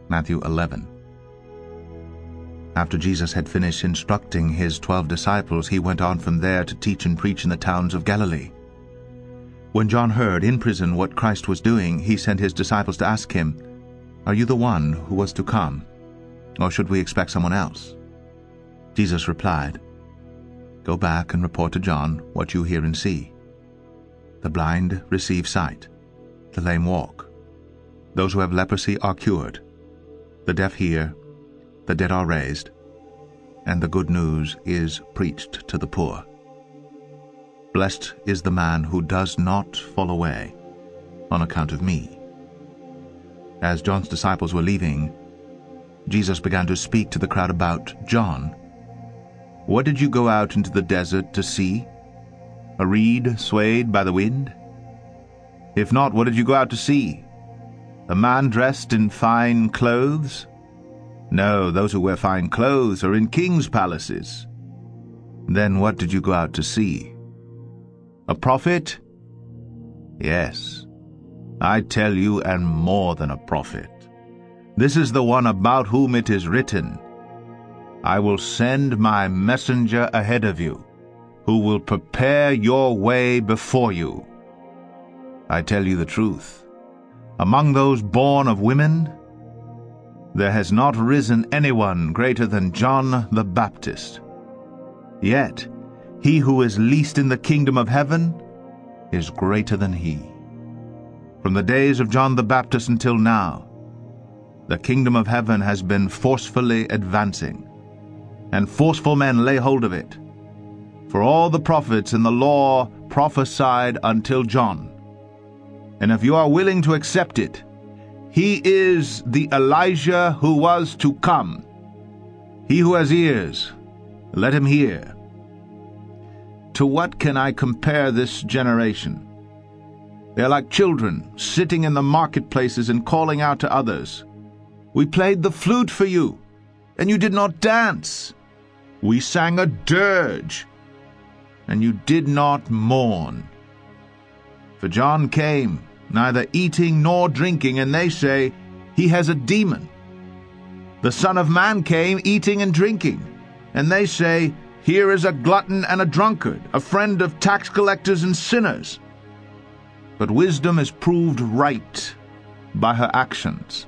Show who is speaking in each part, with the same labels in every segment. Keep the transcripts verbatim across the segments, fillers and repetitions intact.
Speaker 1: Matthew eleven. After Jesus had finished instructing his twelve disciples, he went on from there to teach and preach in the towns of Galilee. When John heard in prison what Christ was doing, he sent his disciples to ask him, "Are you the one who was to come, or should we expect someone else?" Jesus replied, "Go back and report to John what you hear and see. The blind receive sight, the lame walk, those who have leprosy are cured, the deaf hear, the dead are raised, and the good news is preached to the poor. Blessed is the man who does not fall away on account of me." As John's disciples were leaving, Jesus began to speak to the crowd about John. "What did you go out into the desert to see? A reed swayed by the wind? If not, what did you go out to see? A man dressed in fine clothes? No, those who wear fine clothes are in kings' palaces. Then what did you go out to see? A prophet? Yes, I tell you, and more than a prophet. This is the one about whom it is written, 'I will send my messenger ahead of you, who will prepare your way before you.' I tell you the truth, among those born of women, there has not risen anyone greater than John the Baptist. Yet he who is least in the kingdom of heaven is greater than he. From the days of John the Baptist until now, the kingdom of heaven has been forcefully advancing, and forceful men lay hold of it. For all the prophets in the law prophesied until John. And if you are willing to accept it, he is the Elijah who was to come. He who has ears, let him hear. To what can I compare this generation? They are like children sitting in the marketplaces and calling out to others, 'We played the flute for you, and you did not dance. We sang a dirge, and you did not mourn.' For John came, neither eating nor drinking, and they say, 'He has a demon.' The Son of Man came eating and drinking, and they say, 'Here is a glutton and a drunkard, a friend of tax collectors and sinners.' But wisdom is proved right by her actions."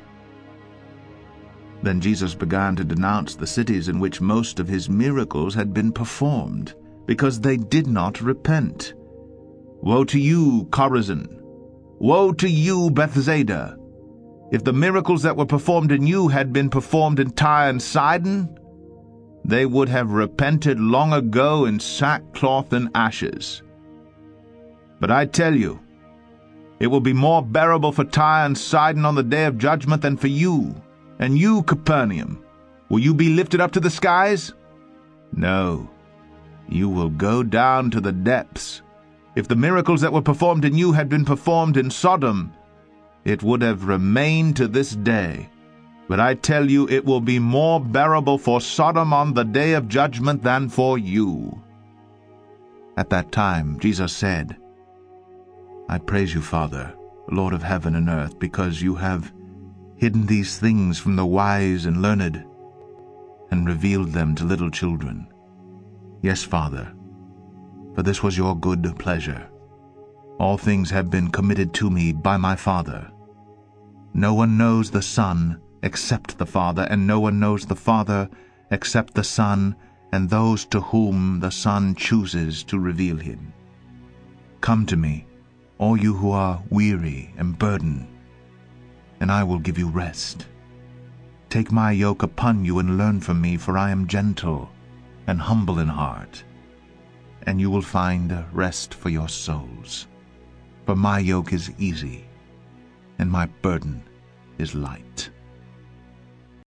Speaker 1: Then Jesus began to denounce the cities in which most of his miracles had been performed, because they did not repent. "Woe to you, Chorazin! Woe to you, Bethsaida! If the miracles that were performed in you had been performed in Tyre and Sidon, they would have repented long ago in sackcloth and ashes. But I tell you, it will be more bearable for Tyre and Sidon on the day of judgment than for you. And you, Capernaum, will you be lifted up to the skies? No, you will go down to the depths. If the miracles that were performed in you had been performed in Sodom, it would have remained to this day. But I tell you, it will be more bearable for Sodom on the day of judgment than for you." At that time Jesus said, "I praise you, Father, Lord of heaven and earth, because you have hidden these things from the wise and learned, and revealed them to little children. Yes, Father, for this was your good pleasure. All things have been committed to me by my Father. No one knows the Son except the Father, and no one knows the Father except the Son, and those to whom the Son chooses to reveal him. Come to me, all you who are weary and burdened, and I will give you rest. Take my yoke upon you and learn from me, for I am gentle and humble in heart, and you will find rest for your souls. For my yoke is easy, and my burden is light."